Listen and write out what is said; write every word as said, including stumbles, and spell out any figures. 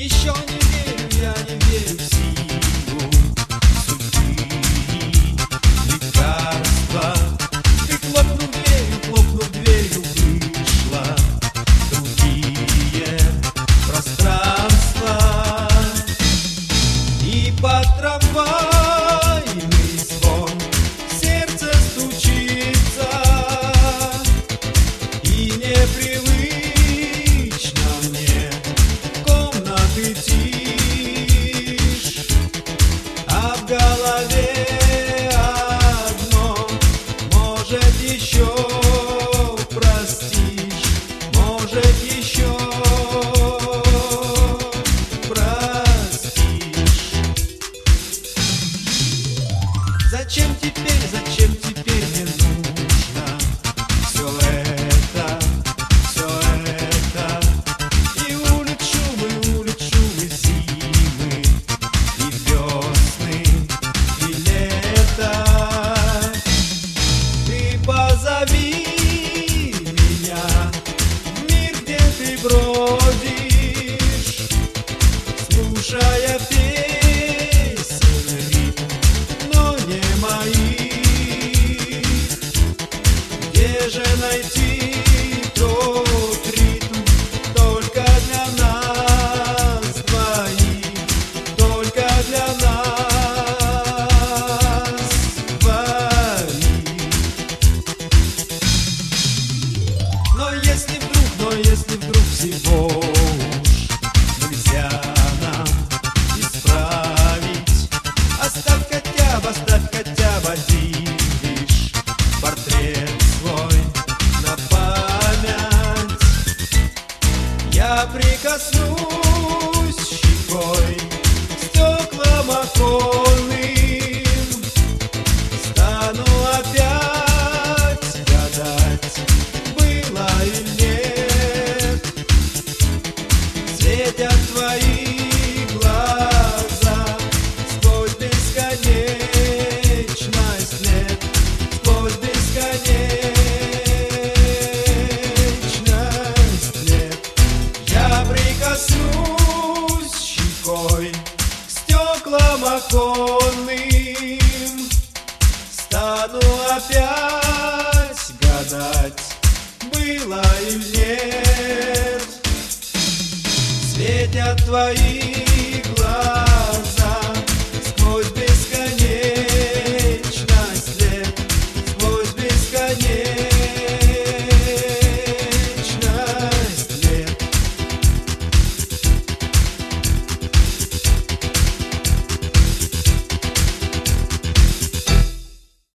Еще не верю, я не верю в силу судьбы и лекарства. Ты хлопнув дверью, хлопнув дверью, вышла в другие пространства. И по трамвайный звон сердце стучится, и непривычно мне комнаты тишь, а в голове одно: может, еще простишь, может, еще простишь. Зачем теперь, зачем теперь мне нужно все это, все это? И улиц шумы, улиц шумы, зимы и весны, и лета. Ты позови меня в мир, где ты бродишь, слушая песен ритм, но не мои. Где же найти тот ритм только для нас двоих, только для нас двоих? Но если вдруг, но если вдруг всего уж нельзя нам исправить, оставь хотя бы, оставь хотя бы один лишь портрет свой на память. Я прикоснусь щекой к стеклам оконным, стану опять гадать, было или нет. Светят твои глаза сквозь бесконечность лет, сквозь бесконечность лет. Я прикоснусь щекой к стеклам оконным, стану опять гадать, было или нет. Светят твои глаза сквозь бесконечность лет, сквозь бесконечность.